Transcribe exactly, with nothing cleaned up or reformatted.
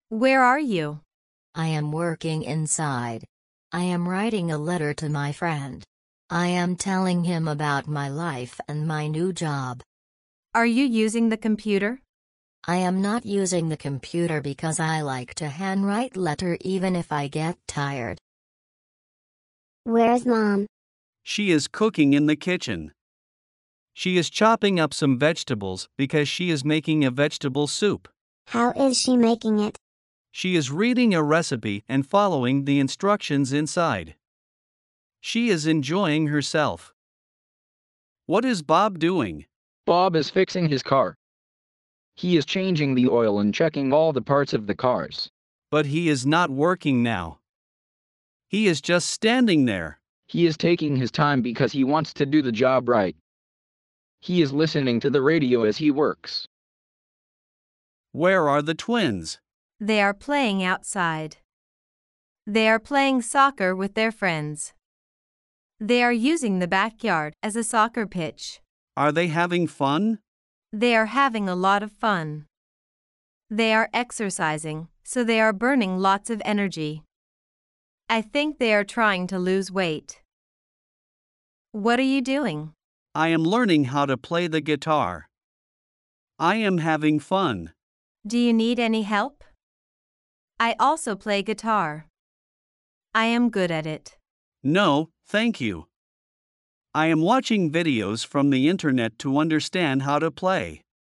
Where are you? I am working inside. I am writing a letter to my friend. I am telling him about my life and my new job. Are you using the computer? I am not using the computer because I like to handwrite letter even if I get tired. Where's Mom? She is cooking in the kitchen. She is chopping up some vegetables because she is making a vegetable soup. How is she making it? She is reading a recipe and following the instructions inside. She is enjoying herself. What is Bob doing? Bob is fixing his car. He is changing the oil and checking all the parts of the cars. But he is not working now. He is just standing there. He is taking his time because he wants to do the job right. He is listening to the radio as he works. Where are the twins? They are playing outside. They are playing soccer with their friends. They are using the backyard as a soccer pitch. Are they having fun? They are having a lot of fun. They are exercising, so they are burning lots of energy. I think they are trying to lose weight. What are you doing? I am learning how to play the guitar. I am having fun. Do you need any help? I also play guitar. I am good at it. No, thank you. I am watching videos from the internet to understand how to play.